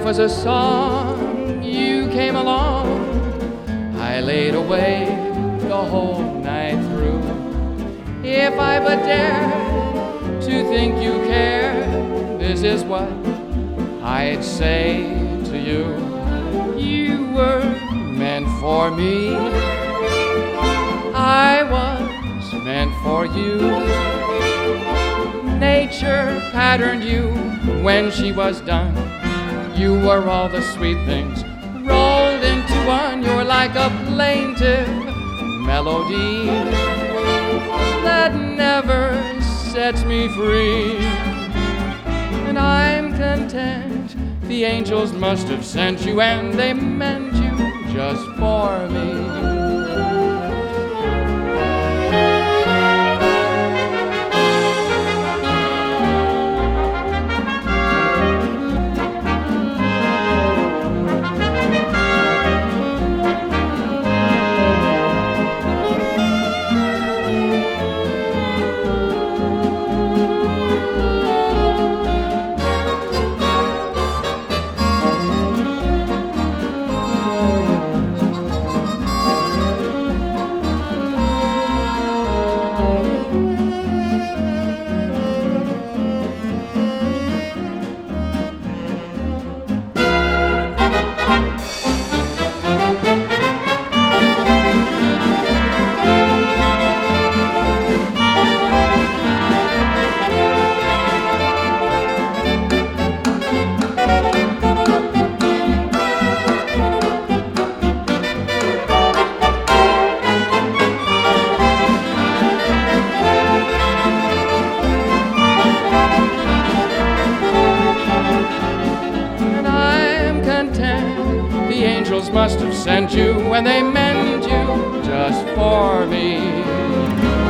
was a song, you came along. I laid awake the whole night through. If I but dared to think you cared, this is what I'd say to you. You were meant for me, I was meant for you. Nature patterned you when she was done. You were all the sweet things rolled into one. You're like a plaintive melody that never sets me free. And I'm content the angels must have sent you, and they meant you just for me. The angels must have sent you when they meant you just for me.